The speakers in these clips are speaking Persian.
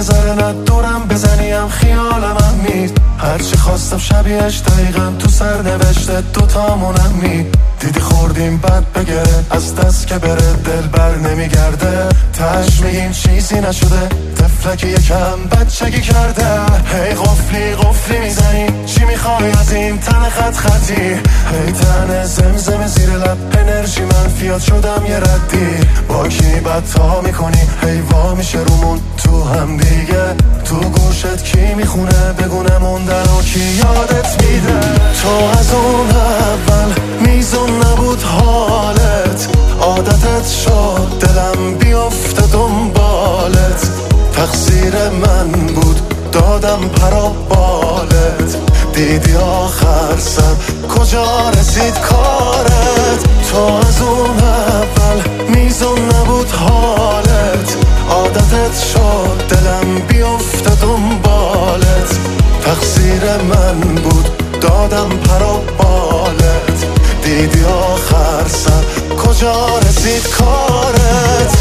ذره ندورم بزنیم خیال من مید. هرچی خواستم شبیهش دقیقا تو سر نوشته دوتامونم می. دیدی خوردیم بد بگره از دست که بره دل بر نمیگرده. تش میگیم چیزی نشده طفلکی یکم بچگی کرده. هی قفلی قفلی میزنی چی میخوای از این تن خط خطی. هی تن زمزم زیر لب انرژی منفیات شدم یه ردی. با کی بدتا میکنی هی وا میشه رومون تو هم دیگه. تو گوشت کی میخونه بگونه موندن و کی یادت میده. تو از اون اول میزون نبود حالت عادتت شد دلم بیفته دنبالت. تقصیر من بود دادم پرابالت. دیدی آخر سر کجا رسید کارت. تو از اون اول میزون نبود حالت عادتت شد دلم بیفته دنبالت. تقصیر من بود دادم پرابالت. دیدی آخر سر کجا رسید کارت.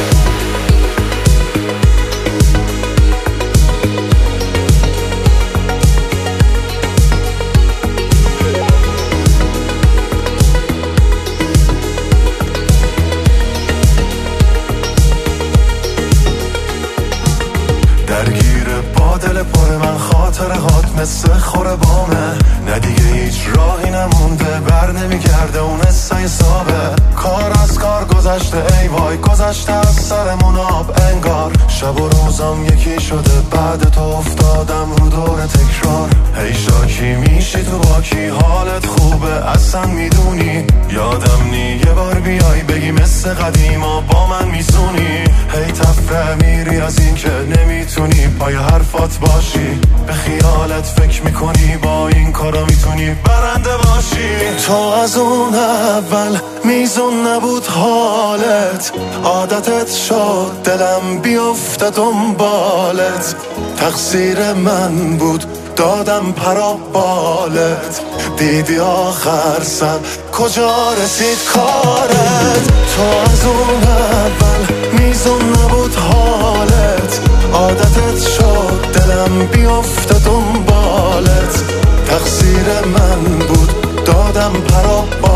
درگیر با دل پر من خاطره هات مثل خوره بامه. نه دیگه هیچ راهی نمونده بر نمیگرده اون حسای سابه. کار از کار گذشته ای وای گذشته از سرمون آب انگار. شب و روزم یکی شده بعد تو افتادم رو دور تکرار. هی شاکی میشی تو با کی حالت خوبه اصلا میدونی. یادم نی یه بار بیای بگی مثل قدیما با من میسونی. هی تفره میری از این که نمیتونی پای حرفات باشی. به خیالت فکر میکنی با این کارا میتونی برنده باشی. تو از اون اول میزون نبود حالت عادتت شد دلم بیفته دنبالت. تقصیر من بود دادم پرابالت. دیدی آخر سر کجا رسید کارت. تو از اون اول میزون نبود حالت عادتت شد دلم بیفته دنبالت. تقصیر من بود دادم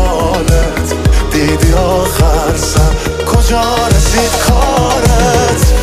پرابالت. دیدی آخر سر کجا رسید کارت.